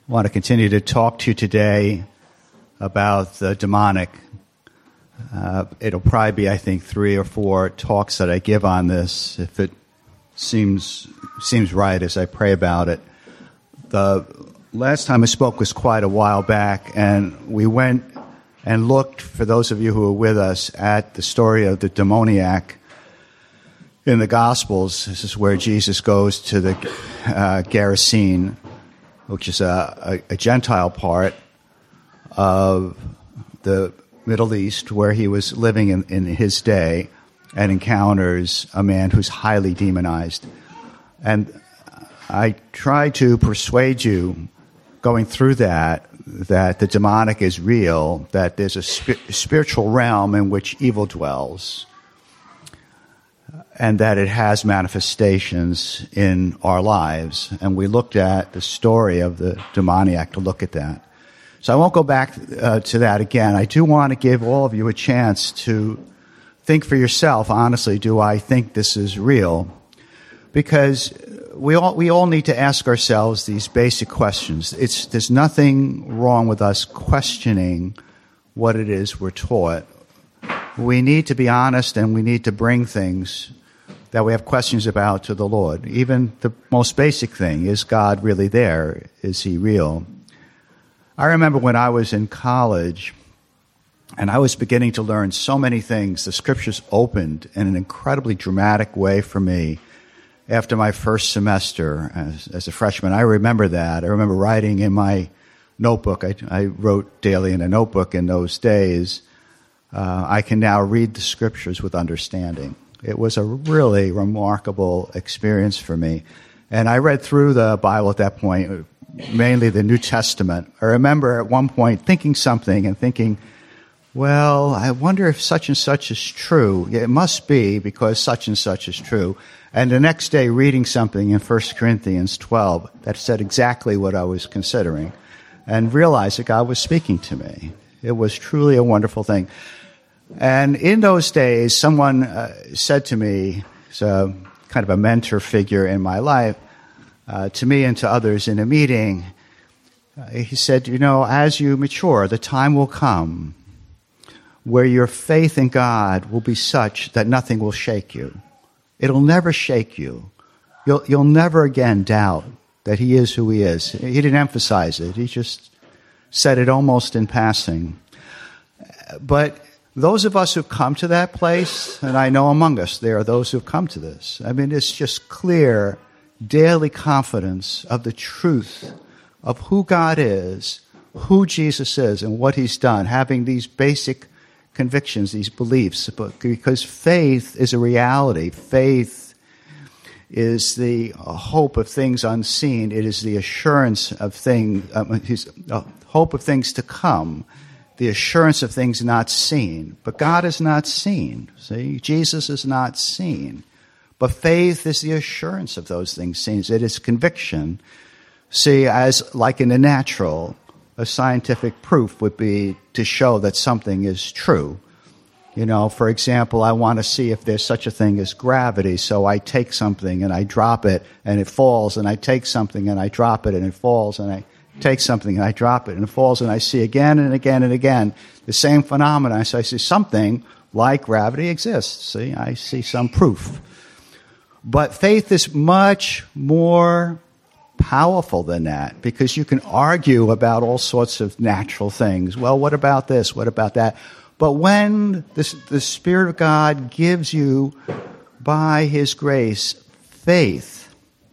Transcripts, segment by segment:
I want to continue to talk to you today about the demonic. It'll probably be, I think, 3 or 4 talks that I give on this, if it seems right as I pray about it. The last time I spoke was quite a while back, and we went and looked, for those of you who were with us, at the story of the demoniac in the Gospels. This is where Jesus goes to the Gerasene, which is a Gentile part of the Middle East, where he was living in his day, and encounters a man who's highly demonized. And I try to persuade you, going through that the demonic is real, that there's a spiritual realm in which evil dwells, and that it has manifestations in our lives. And we looked at the story of the demoniac to look at that. So I won't go back to that again. I do want to give all of you a chance to think for yourself, honestly, do I think this is real? Because we all need to ask ourselves these basic questions. There's nothing wrong with us questioning what it is we're taught. We need to be honest, and we need to bring things that we have questions about to the Lord. Even the most basic thing, is God really there? Is he real? I remember when I was in college and I was beginning to learn so many things, the scriptures opened in an incredibly dramatic way for me after my first semester as a freshman. I remember that. I remember writing in my notebook. I wrote daily in a notebook in those days. I can now read the scriptures with understanding. It was a really remarkable experience for me. And I read through the Bible at that point, mainly the New Testament. I remember at one point thinking something and thinking, well, I wonder if such and such is true. It must be, because such and such is true. And the next day reading something in 1 Corinthians 12 that said exactly what I was considering, and realized that God was speaking to me. It was truly a wonderful thing. And in those days, someone said to me, so kind of a mentor figure in my life, to me and to others in a meeting, he said, as you mature, the time will come where your faith in God will be such that nothing will shake you. It'll never shake you. You'll never again doubt that he is who he is. He didn't emphasize it. He just said it almost in passing. But those of us who've come to that place, and I know among us there are those who've come to this, it's just clear daily confidence of the truth of who God is, who Jesus is, and what he's done, having these basic convictions, these beliefs, because faith is a reality. Faith is the hope of things unseen. It is the assurance of hope of things to come, the assurance of things not seen. But God is not seen. See, Jesus is not seen. But faith is the assurance of those things seen. It is conviction. See, as like in the natural, a scientific proof would be to show that something is true. For example, I want to see if there's such a thing as gravity, so I take something and I drop it and it falls, and I take something and I drop it and it falls, and I take something and I drop it and it falls, and I see again and again and again the same phenomena. So I see something like gravity exists. See, I see some proof. But faith is much more powerful than that, because you can argue about all sorts of natural things. Well, what about this? What about that? But when the Spirit of God gives you, by his grace, faith,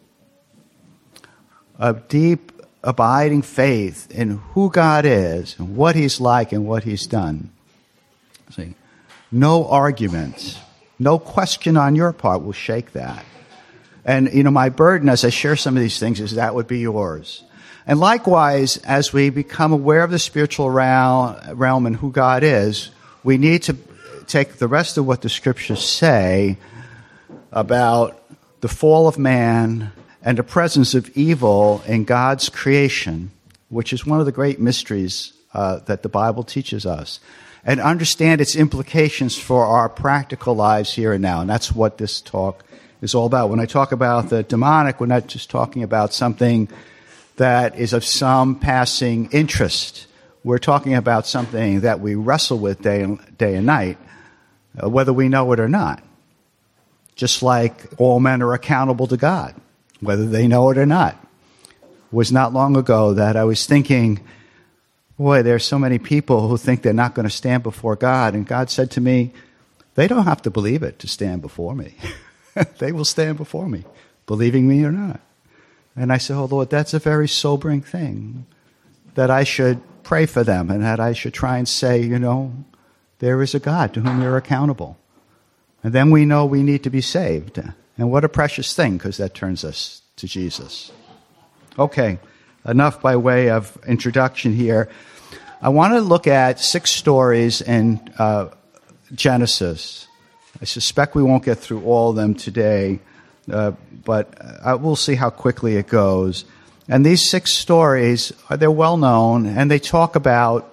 a deep, abiding faith in who God is and what he's like and what he's done, see, no arguments, no question on your part will shake that. And, my burden as I share some of these things is that would be yours. And likewise, as we become aware of the spiritual realm and who God is, we need to take the rest of what the scriptures say about the fall of man and the presence of evil in God's creation, which is one of the great mysteries that the Bible teaches us, and understand its implications for our practical lives here and now. And that's what this talk is all about. When I talk about the demonic, we're not just talking about something that is of some passing interest. We're talking about something that we wrestle with day and night, whether we know it or not. Just like all men are accountable to God, whether they know it or not. It was not long ago that I was thinking, boy, there's so many people who think they're not going to stand before God. And God said to me, they don't have to believe it to stand before me. They will stand before me, believing me or not. And I said, oh, Lord, that's a very sobering thing, that I should pray for them and that I should try and say, there is a God to whom you're accountable. And then we know we need to be saved. And what a precious thing, because that turns us to Jesus. Okay, enough by way of introduction here. I want to look at 6 stories in Genesis. I suspect we won't get through all of them today, but we'll see how quickly it goes. And these 6 stories, they're well known, and they talk about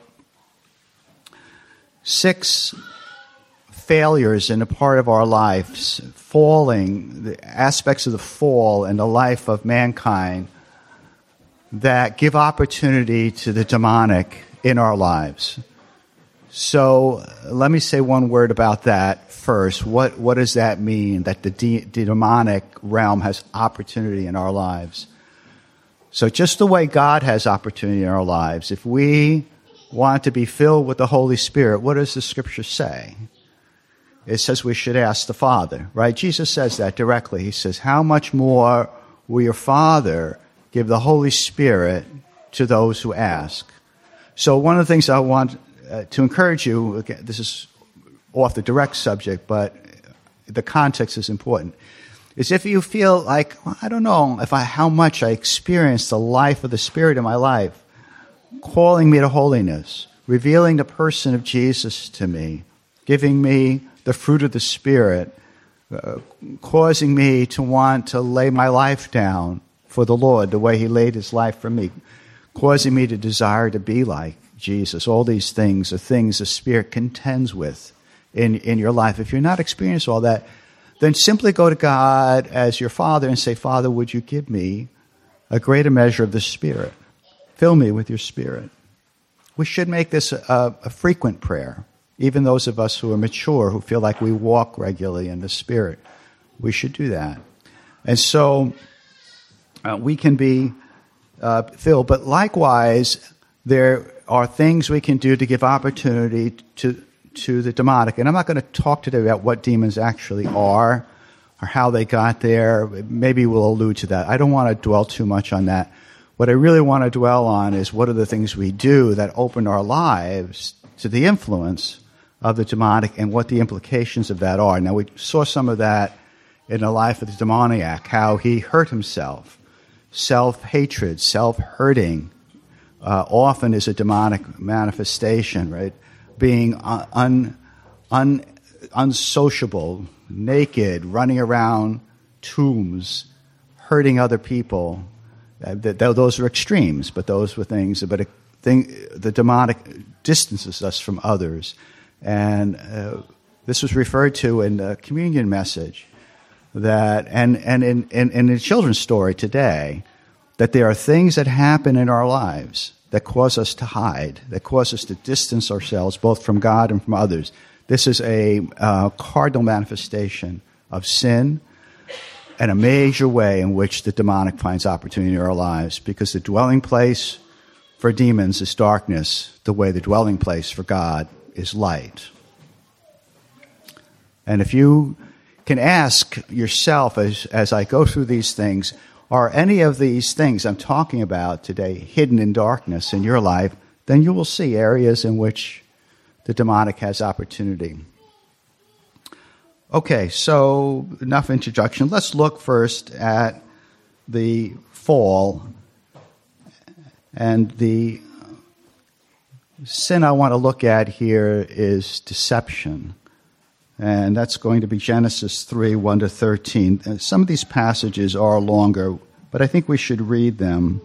6 failures in a part of our lives, falling, the aspects of the fall in the life of mankind that give opportunity to the demonic in our lives. So let me say one word about that first. What does that mean, that the demonic realm has opportunity in our lives? So just the way God has opportunity in our lives, if we want to be filled with the Holy Spirit, what does the Scripture say? It says we should ask the Father, right? Jesus says that directly. He says, how much more will your Father give the Holy Spirit to those who ask? So one of the things I want to encourage you, again, this is off the direct subject, but the context is important, is if you feel like, I don't know how much I experience the life of the Spirit in my life, calling me to holiness, revealing the person of Jesus to me, giving me the fruit of the Spirit, causing me to want to lay my life down for the Lord the way He laid His life for me, causing me to desire to be like Jesus. All these things are things the Spirit contends with in your life. If you're not experiencing all that, then simply go to God as your Father and say, Father, would you give me a greater measure of the Spirit? Fill me with your Spirit. We should make this a frequent prayer. Even those of us who are mature, who feel like we walk regularly in the Spirit, we should do that. And so we can be filled. But likewise, there are things we can do to give opportunity to the demonic. And I'm not going to talk today about what demons actually are or how they got there. Maybe we'll allude to that. I don't want to dwell too much on that. What I really want to dwell on is what are the things we do that open our lives to the influence of the demonic and what the implications of that are. Now, we saw some of that in the life of the demoniac, how he hurt himself. Self-hatred, self-hurting often is a demonic manifestation, right? Being unsociable, naked, running around tombs, hurting other people. Those are extremes, but those were things. But the demonic distances us from others. And this was referred to in the communion message, that and in the children's story today, that there are things that happen in our lives that cause us to hide, that cause us to distance ourselves both from God and from others. This is a cardinal manifestation of sin and a major way in which the demonic finds opportunity in our lives, because the dwelling place for demons is darkness, the way the dwelling place for God is light. And if you can ask yourself as I go through these things, are any of these things I'm talking about today hidden in darkness in your life, then you will see areas in which the demonic has opportunity. Okay, so enough introduction. Let's look first at the fall. And the sin I want to look at here is deception. And that's going to be Genesis 3, 1 to 13. And some of these passages are longer, but I think we should read them.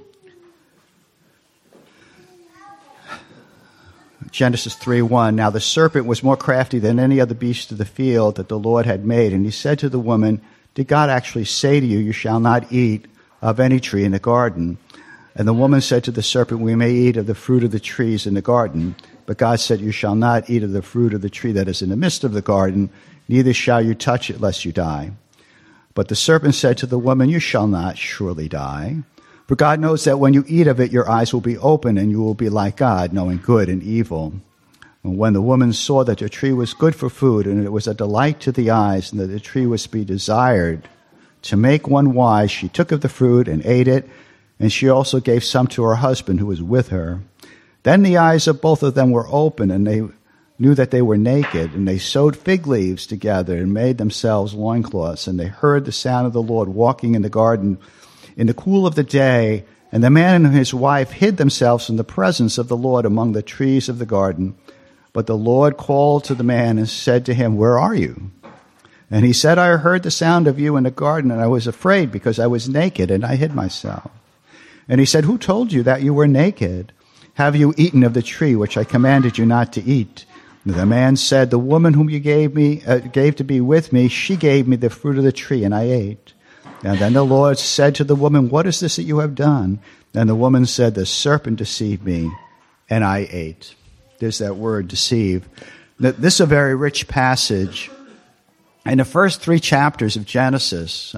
Genesis 3:1. Now the serpent was more crafty than any other beast of the field that the Lord had made. And he said to the woman, did God actually say to you, you shall not eat of any tree in the garden? And the woman said to the serpent, we may eat of the fruit of the trees in the garden. But God said, you shall not eat of the fruit of the tree that is in the midst of the garden, neither shall you touch it, lest you die. But the serpent said to the woman, you shall not surely die. For God knows that when you eat of it, your eyes will be open, and you will be like God, knowing good and evil. And when the woman saw that the tree was good for food, and it was a delight to the eyes, and that the tree was to be desired to make one wise, she took of the fruit and ate it, and she also gave some to her husband who was with her. Then the eyes of both of them were open, and they knew that they were naked, and they sewed fig leaves together and made themselves loincloths. And they heard the sound of the Lord walking in the garden in the cool of the day, and the man and his wife hid themselves in the presence of the Lord among the trees of the garden. But the Lord called to the man and said to him, where are you? And he said, I heard the sound of you in the garden, and I was afraid because I was naked, and I hid myself. And he said, who told you that you were naked? Have you eaten of the tree which I commanded you not to eat? And the man said, the woman whom you gave to be with me, she gave me the fruit of the tree, and I ate. And then the Lord said to the woman, what is this that you have done? And the woman said, the serpent deceived me, and I ate. There's that word, deceive. This is a very rich passage. In the first 3 chapters of Genesis,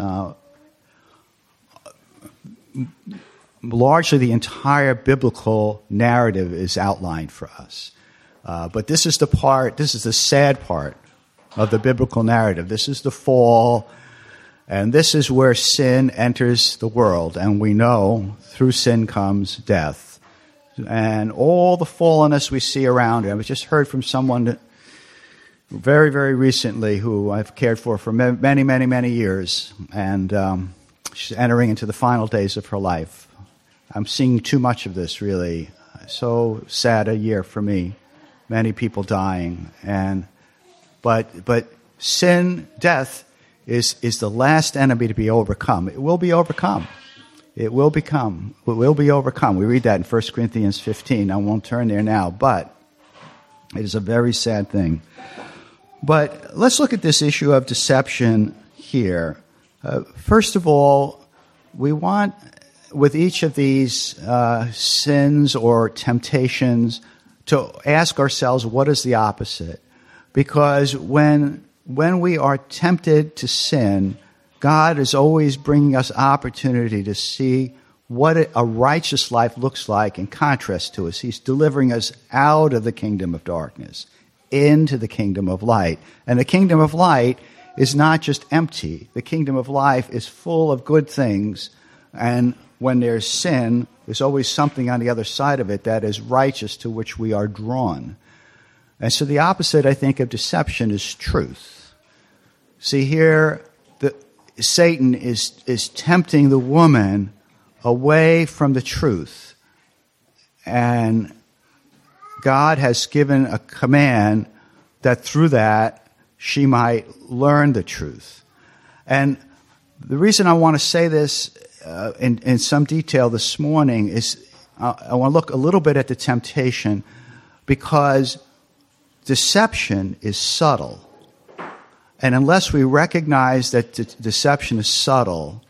largely the entire biblical narrative is outlined for us. But this is the sad part of the biblical narrative. This is the fall, and this is where sin enters the world. And we know through sin comes death. And all the fallenness we see around it. I just heard from someone very, very recently who I've cared for many, many, many years. And she's entering into the final days of her life. I'm seeing too much of this, really. So sad a year for me. Many people dying. But sin, death, is the last enemy to be overcome. It will be overcome. It will be overcome. We read that in 1 Corinthians 15. I won't turn there now, but it is a very sad thing. But let's look at this issue of deception here. First of all, we want, with each of these sins or temptations, to ask ourselves, what is the opposite? Because when we are tempted to sin, God is always bringing us opportunity to see what a righteous life looks like in contrast to us. He's delivering us out of the kingdom of darkness into the kingdom of light. And the kingdom of light is not just empty. The kingdom of life is full of good things. And when there's sin, there's always something on the other side of it that is righteous, to which we are drawn. And so the opposite, I think, of deception is truth. See, here, Satan is tempting the woman away from the truth. And God has given a command that through that she might learn the truth. And the reason I want to say this in some detail this morning is I want to look a little bit at the temptation, because deception is subtle. And unless we recognize that deception is subtle,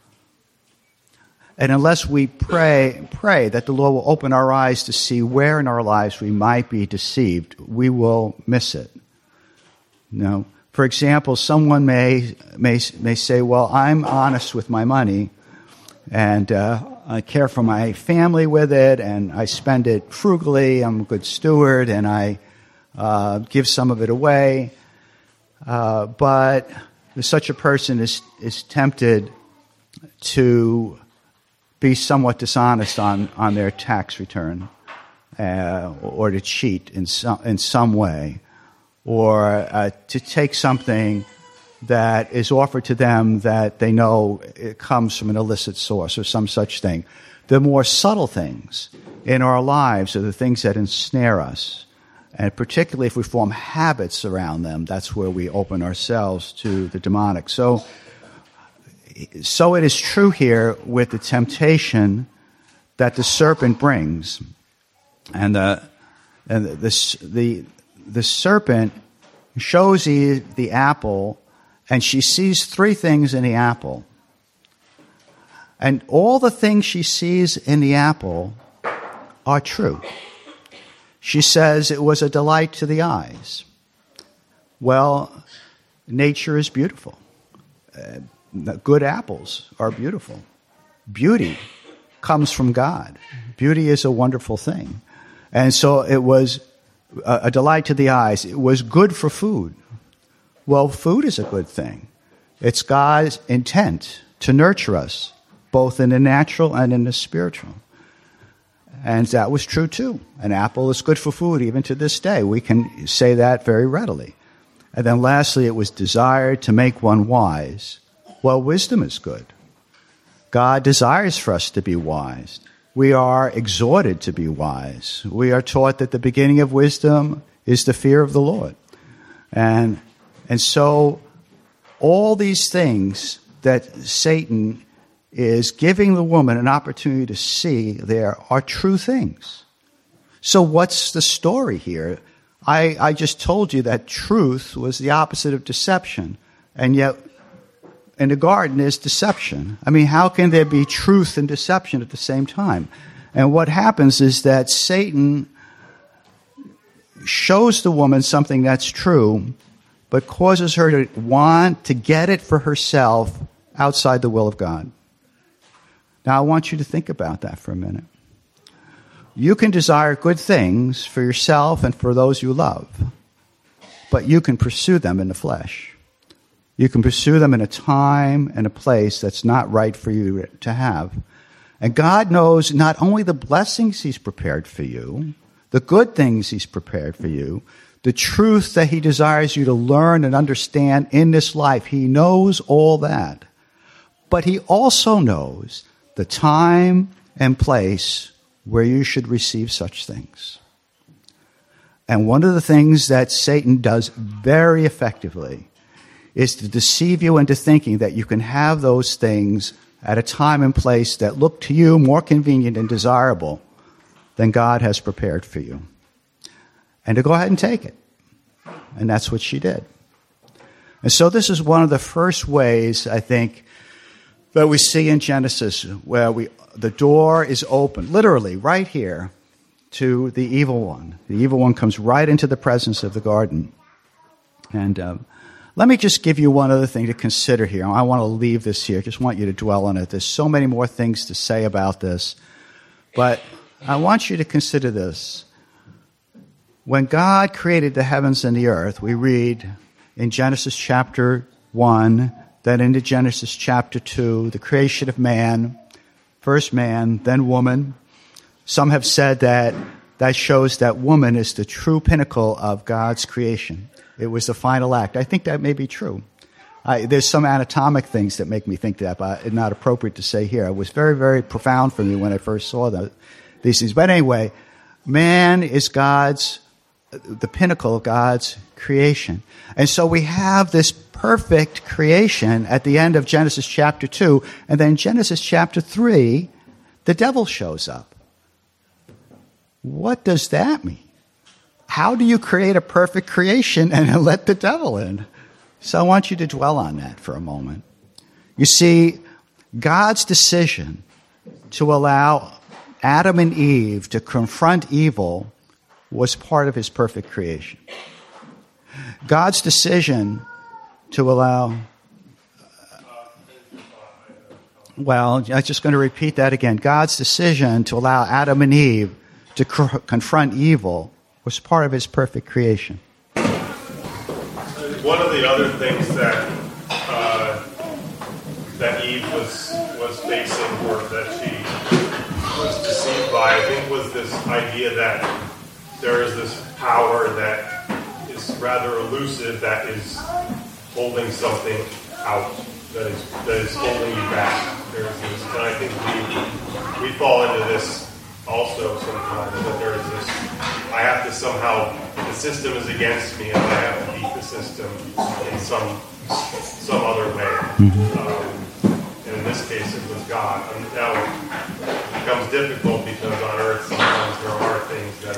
and unless we pray that the Lord will open our eyes to see where in our lives we might be deceived, we will miss it. You know, for example, someone may say, well, I'm honest with my money, and I care for my family with it, and I spend it frugally, I'm a good steward, and I give some of it away. But such a person is tempted to be somewhat dishonest on their tax return, or to cheat in some way, or to take something that is offered to them that they know it comes from an illicit source or some such thing. The more subtle things in our lives are the things that ensnare us. And particularly if we form habits around them, that's where we open ourselves to the demonic. So it is true here with the temptation that the serpent brings. And the serpent shows Eve the apple, and she sees 3 things in the apple. And all the things she sees in the apple are true. She says it was a delight to the eyes. Well, nature is beautiful. Good apples are beautiful. Beauty comes from God. Beauty is a wonderful thing. And so it was a delight to the eyes. It was good for food. Well, food is a good thing. It's God's intent to nurture us, both in the natural and in the spiritual. And that was true too. An apple is good for food even to this day. We can say that very readily. And then lastly, it was desired to make one wise. Well, wisdom is good. God desires for us to be wise. We are exhorted to be wise. We are taught that the beginning of wisdom is the fear of the Lord. And so all these things that Satan is giving the woman an opportunity to see there are true things. So what's the story here? I just told you that truth was the opposite of deception, and yet in the garden is deception. I mean, how can there be truth and deception at the same time? And what happens is that Satan shows the woman something that's true, but causes her to want to get it for herself outside the will of God. Now, I want you to think about that for a minute. You can desire good things for yourself and for those you love, but you can pursue them in the flesh. You can pursue them in a time and a place that's not right for you to have. And God knows not only the blessings He's prepared for you, the good things He's prepared for you, the truth that He desires you to learn and understand in this life. He knows all that. But He also knows the time and place where you should receive such things. And one of the things that Satan does very effectively is to deceive you into thinking that you can have those things at a time and place that look to you more convenient and desirable than God has prepared for you. And to go ahead and take it. And that's what she did. And so this is one of the first ways, I think, that we see in Genesis where the door is open, literally right here, to the evil one. The evil one comes right into the presence of the garden. And let me just give you one other thing to consider here. I want to leave this here. I just want you to dwell on it. There's so many more things to say about this. But I want you to consider this. When God created the heavens and the earth, we read in Genesis chapter 1, then into Genesis chapter 2, the creation of man, first man, then woman. Some have said that shows that woman is the true pinnacle of God's creation. It was the final act. I think that may be true. There's some anatomic things that make me think that, but it's not appropriate to say here. It was very, very profound for me when I first saw these things. But anyway, man is the pinnacle of God's creation. And so we have this perfect creation at the end of Genesis chapter 2, and then Genesis chapter 3, the devil shows up. What does that mean? How do you create a perfect creation and let the devil in? So I want you to dwell on that for a moment. You see, God's decision to allow Adam and Eve to confront evil was part of His perfect creation. God's decision to allow... Well, I'm just going to repeat that again. God's decision to allow Adam and Eve to confront evil was part of His perfect creation. One of the other things that Eve was facing, or that she was deceived by, I think, was this idea that there is this power that is rather elusive, that is holding something out, that is holding you back. There's this, and I think we fall into this also sometimes, that there is this, I have to somehow, the system is against me and I have to beat the system in some other way. And in this case it was God. And now it becomes difficult because on earth sometimes there are things that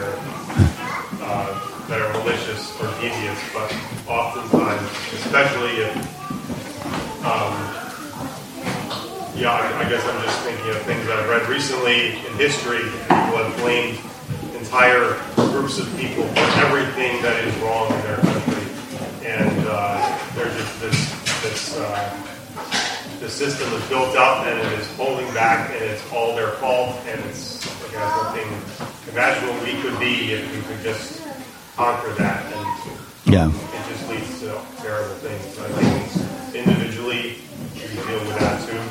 are malicious or devious, but oftentimes, especially if I I guess I'm just thinking of things I've read recently in history. People have blamed entire groups of people for everything that is wrong in their country, and there's just the system is built up and it is holding back, and it's all their fault, and it's like nothing. Imagine what we could be if we could just conquer that, and it just leads to terrible things. I think it's individually we deal with that too.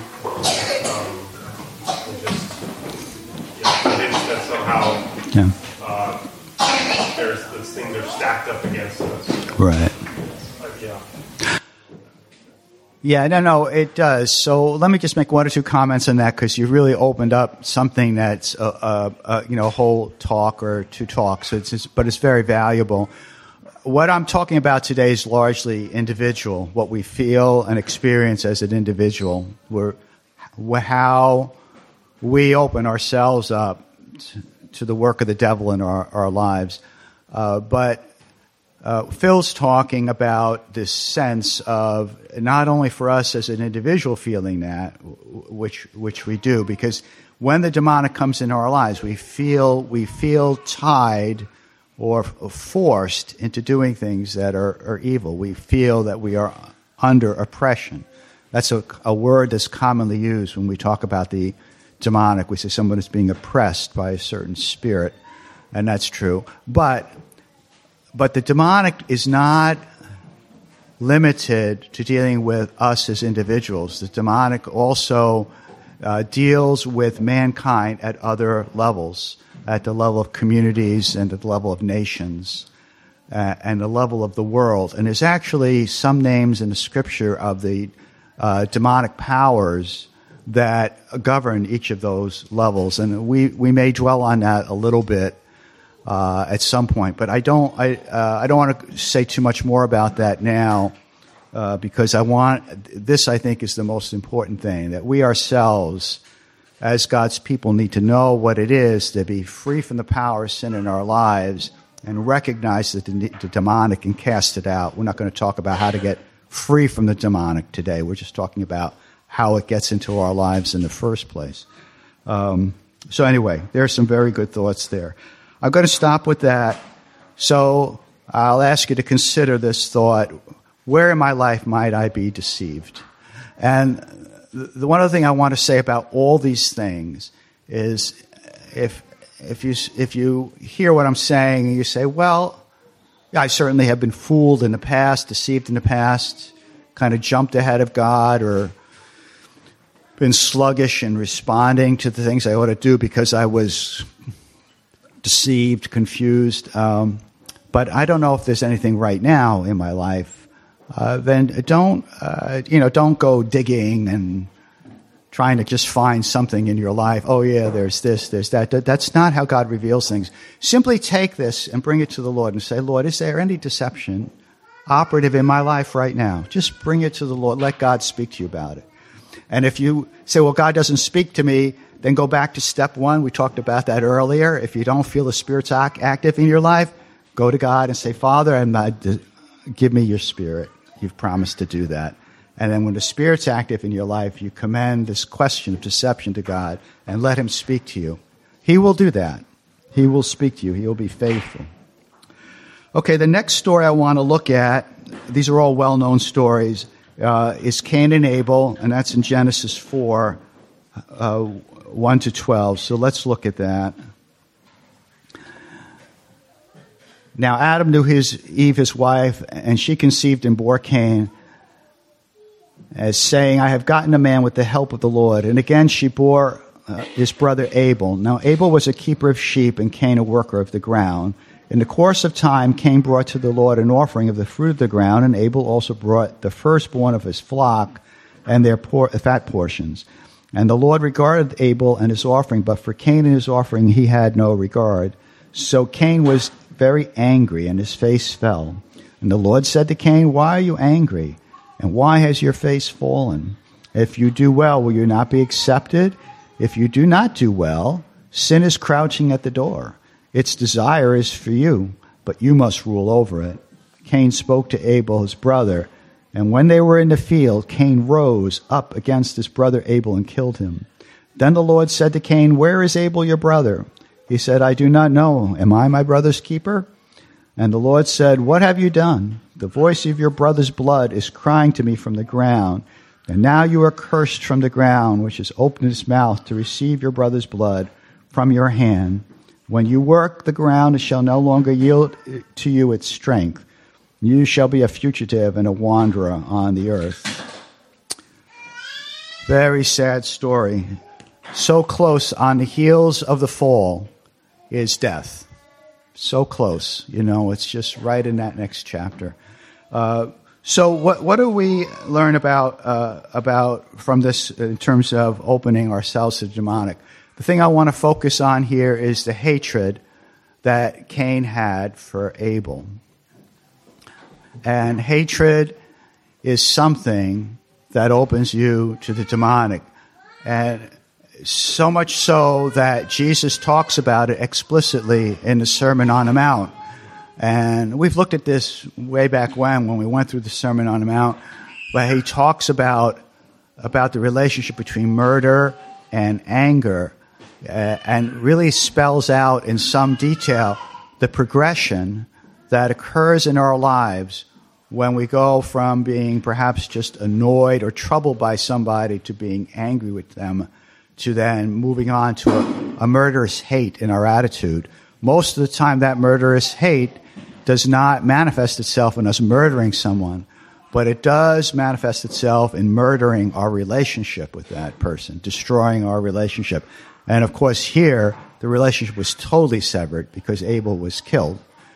Convinced that somehow there's those things are stacked up against us. Right. Yeah. Yeah, no, it does. So let me just make one or two comments on that, because you really opened up something that's a whole talk or two talks. But it's very valuable. What I'm talking about today is largely individual, what we feel and experience as an individual. How we open ourselves up to the work of the devil in our lives. But Phil's talking about this sense of not only for us as an individual feeling that, which we do, because when the demonic comes into our lives, we feel tied or forced into doing things that are evil. We feel that we are under oppression. That's a word that's commonly used when we talk about the demonic. We say someone is being oppressed by a certain spirit, and that's true. But the demonic is not limited to dealing with us as individuals. The demonic also deals with mankind at other levels, at the level of communities and at the level of nations and the level of the world. And there's actually some names in the scripture of the demonic powers that govern each of those levels. And we may dwell on that a little bit at some point, but I don't want to say too much more about that now, because I think is the most important thing, that we ourselves as God's people need to know what it is to be free from the power of sin in our lives and recognize that the demonic and cast it out. We're not going to talk about how to get free from the demonic today. We're just talking about how it gets into our lives in the first place. So anyway, there are some very good thoughts there. I'm going to stop with that. So I'll ask you to consider this thought: where in my life might I be deceived? And the one other thing I want to say about all these things is, if you hear what I'm saying and you say, well, I certainly have been fooled in the past, deceived in the past, kind of jumped ahead of God, or been sluggish in responding to the things I ought to do because I was deceived, confused, but I don't know if there's anything right now in my life, then don't go digging and trying to just find something in your life. Oh yeah, there's this, there's that. That's not how God reveals things. Simply take this and bring it to the Lord and say, Lord, is there any deception operative in my life right now? Just bring it to the Lord. Let God speak to you about it. And if you say, well, God doesn't speak to me, then go back to step one. We talked about that earlier. If you don't feel the Spirit's active in your life, go to God and say, Father, give me your Spirit. You've promised to do that. And then when the Spirit's active in your life, you commend this question of deception to God and let Him speak to you. He will do that. He will speak to you. He will be faithful. Okay, the next story I want to look at, these are all well-known stories, is Cain and Abel, and that's in Genesis 4, 1 to 12. So let's look at that. Now Adam knew Eve, his wife, and she conceived and bore Cain, as saying, I have gotten a man with the help of the Lord. And again she bore his brother Abel. Now Abel was a keeper of sheep, and Cain a worker of the ground. In the course of time, Cain brought to the Lord an offering of the fruit of the ground, and Abel also brought the firstborn of his flock and their fat portions. And the Lord regarded Abel and his offering, but for Cain and his offering he had no regard. So Cain was very angry, and his face fell. And the Lord said to Cain, why are you angry? And why has your face fallen? If you do well, will you not be accepted? If you do not do well, sin is crouching at the door. Its desire is for you, but you must rule over it. Cain spoke to Abel, his brother, And when they were in the field, Cain rose up against his brother Abel and killed him. Then the Lord said to Cain, "Where is Abel your brother?" He said, "I do not know. Am I my brother's keeper?" And the Lord said, "What have you done? The voice of your brother's blood is crying to me from the ground. And now you are cursed from the ground, which has opened its mouth to receive your brother's blood from your hand. When you work the ground, it shall no longer yield to you its strength. You shall be a fugitive and a wanderer on the earth." Very sad story. So close on the heels of the fall is death. So close. It's just right in that next chapter. So what do we learn about from this in terms of opening ourselves to the demonic? The thing I want to focus on here is the hatred that Cain had for Abel. And hatred is something that opens you to the demonic. And so much so that Jesus talks about it explicitly in the Sermon on the Mount. And we've looked at this way back when we went through the Sermon on the Mount, but he talks about the relationship between murder and anger, and really spells out in some detail the progression that occurs in our lives when we go from being perhaps just annoyed or troubled by somebody to being angry with them, to then moving on to a murderous hate in our attitude. Most of the time that murderous hate does not manifest itself in us murdering someone, but it does manifest itself in murdering our relationship with that person, destroying our relationship. And of course here, the relationship was totally severed because Abel was killed.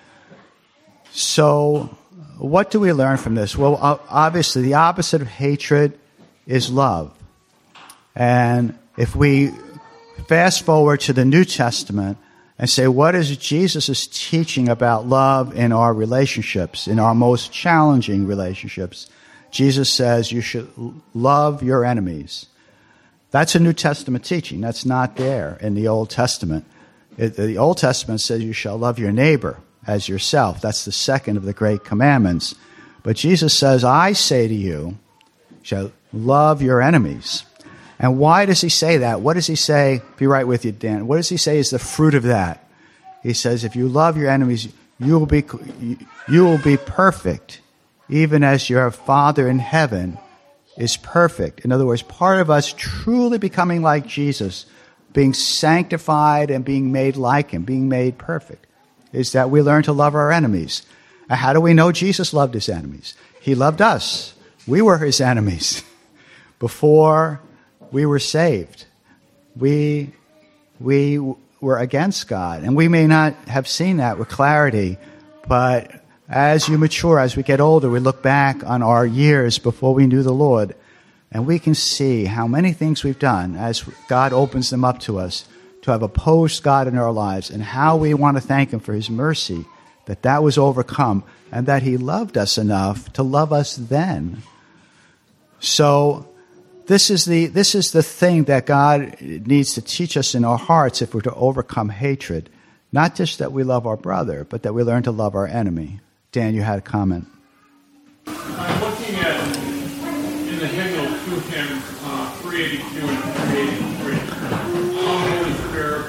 So what do we learn from this? Well, obviously the opposite of hatred is love. And if we fast forward to the New Testament and say, what is Jesus' teaching about love in our relationships, in our most challenging relationships? Jesus says you should love your enemies. That's a New Testament teaching. That's not there in the Old Testament. The Old Testament says you shall love your neighbor as yourself. That's the second of the great commandments. But Jesus says, I say to you, shall love your enemies. And why does he say that? What does he say? Be right with you, Dan. What does he say is the fruit of that? He says, if you love your enemies, you will be perfect, even as your Father in heaven is perfect. In other words, part of us truly becoming like Jesus, being sanctified and being made like him, being made perfect, is that we learn to love our enemies. And how do we know Jesus loved his enemies? He loved us. We were his enemies before we were saved. We were against God. And we may not have seen that with clarity, but as you mature, as we get older, we look back on our years before we knew the Lord, and we can see how many things we've done as God opens them up to us to have opposed God in our lives, and how we want to thank him for his mercy, that was overcome, and that he loved us enough to love us then. So this is the thing that God needs to teach us in our hearts if we're to overcome hatred. Not just that we love our brother, but that we learn to love our enemy. Dan, you had a comment. I'm looking at, in the hymnal, 2 hymns, 382 and 383. Holy Spirit,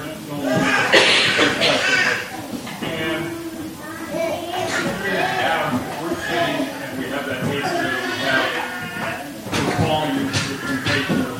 and we're sitting, and we have that hate spirit, we have the calling of the temptation of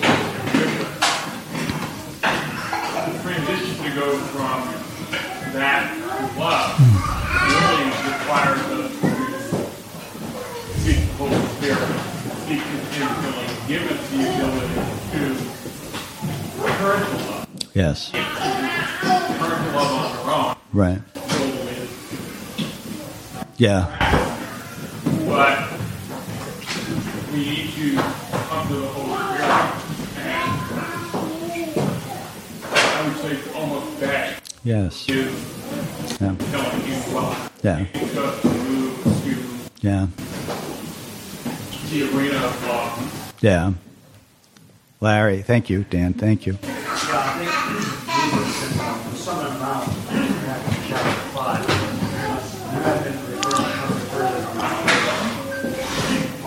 the transition to go from that to love really requires us to seek the Holy Spirit, seek his infilling, give us the ability to turn to love. Yes. Turn to love on our own. Right. Yeah. But we need to come to the Holy Spirit and I would say almost beg. Yes. To Yeah. telling you well. Yeah. To move to Yeah. the arena of love. Yeah. Larry, thank you. Dan, thank you. Yeah, I think Jesus in the Sermon on the Mount, Matthew chapter 5, you have been referring to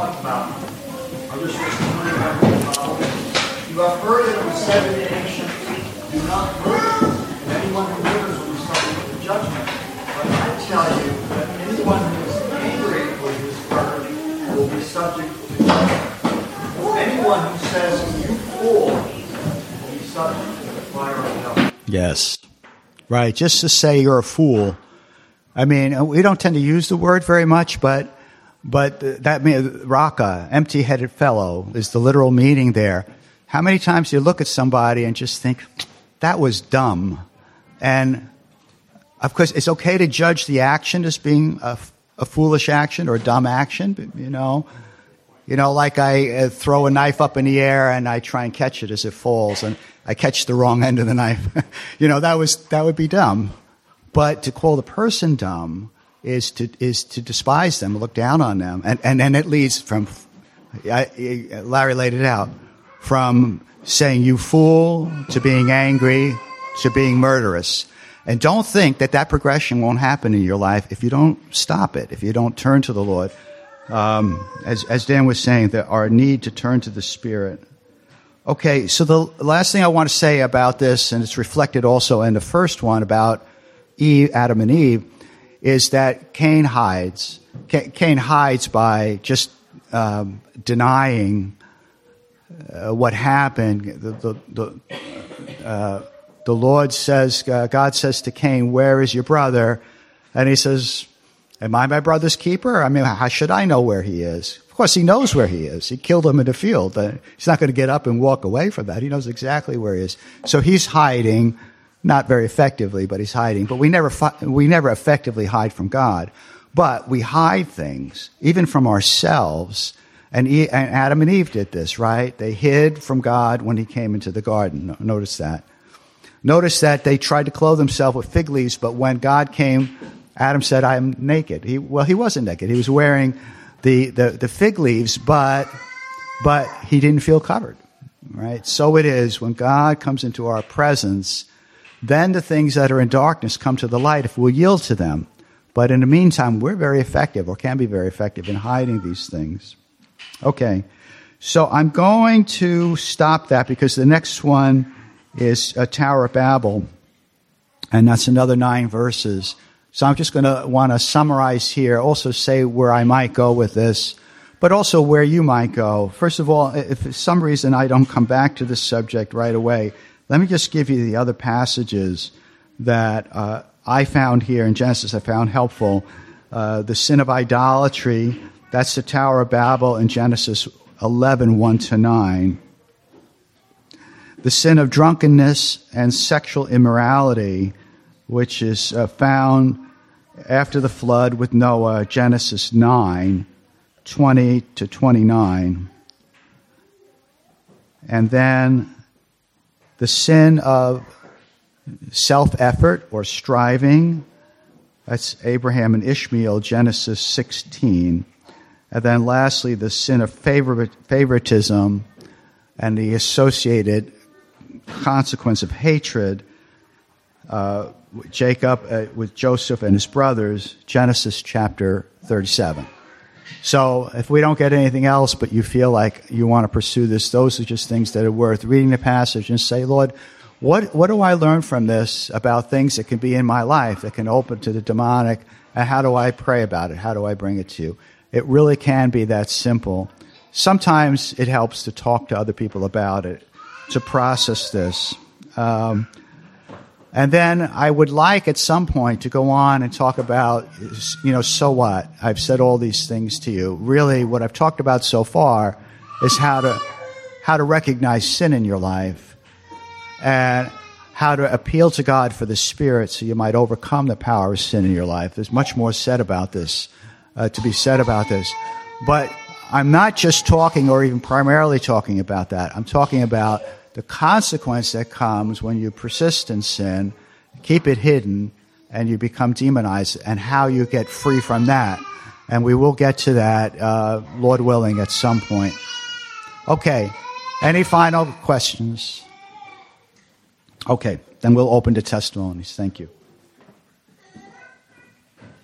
said in the ancient, do not murder, and anyone who murders will be subject to judgment. But I tell you that anyone who is angry with his brother will be subject to judgment. Anyone who says, you fool, will be subject to the fire of hell. Yes. Right. Just to say you're a fool. I mean, we don't tend to use the word very much, but that means raka, empty-headed fellow, is the literal meaning there. How many times do you look at somebody and just think, that was dumb? And, of course, it's okay to judge the action as being a foolish action or a dumb action, but, you know, like I throw a knife up in the air and I try and catch it as it falls, and I catch the wrong end of the knife. That would be dumb. But to call the person dumb is to despise them, look down on them, and then it leads from, Larry laid it out, from saying you fool to being angry to being murderous. And don't think that progression won't happen in your life if you don't stop it, if you don't turn to the Lord. As Dan was saying, there our need to turn to the Spirit. Okay, so the last thing I want to say about this, and it's reflected also in the first one about Adam and Eve, is that Cain hides. Cain hides by just denying what happened. The Lord says, God says to Cain, "Where is your brother?" And he says, "Am I my brother's keeper? I mean, how should I know where he is?" Of course, he knows where he is. He killed him in the field. He's not going to get up and walk away from that. He knows exactly where he is. So he's hiding, not very effectively, but he's hiding. But we never effectively hide from God. But we hide things, even from ourselves. And Adam and Eve did this, right? They hid from God when he came into the garden. Notice that. Notice that they tried to clothe themselves with fig leaves, but when God came, Adam said, "I'm naked." He wasn't naked. He was wearing the fig leaves, but he didn't feel covered, right? So it is when God comes into our presence, then the things that are in darkness come to the light if we'll yield to them. But in the meantime, we're very effective, or can be very effective, in hiding these things. Okay, so I'm going to stop that because the next one is a Tower of Babel, and that's another 9 verses. So I'm just going to want to summarize here, also say where I might go with this, but also where you might go. First of all, if for some reason I don't come back to this subject right away, let me just give you the other passages that I found here in Genesis I found helpful. The sin of idolatry, that's the Tower of Babel in Genesis 11, 1-9. The sin of drunkenness and sexual immorality, which is found after the flood with Noah, Genesis 9, 20-29. And then the sin of self-effort or striving, that's Abraham and Ishmael, Genesis 16. And then lastly, the sin of favoritism and the associated consequence of hatred, Jacob with Joseph and his brothers, Genesis chapter 37. So if we don't get anything else, but you feel like you want to pursue this, those are just things that are worth reading the passage and say, Lord, what do I learn from this about things that can be in my life that can open to the demonic, and how do I pray about it? How do I bring it to you? It really can be that simple. Sometimes it helps to talk to other people about it, to process this. And then I would like at some point to go on and talk about, so what? I've said all these things to you. Really, what I've talked about so far is how to recognize sin in your life and how to appeal to God for the Spirit so you might overcome the power of sin in your life. There's much more said about this, to be said about this. But I'm not just talking or even primarily talking about that. I'm talking about the consequence that comes when you persist in sin, keep it hidden, and you become demonized, and how you get free from that. And we will get to that, Lord willing, at some point. Okay. Any final questions? Okay. Then we'll open to testimonies. Thank you.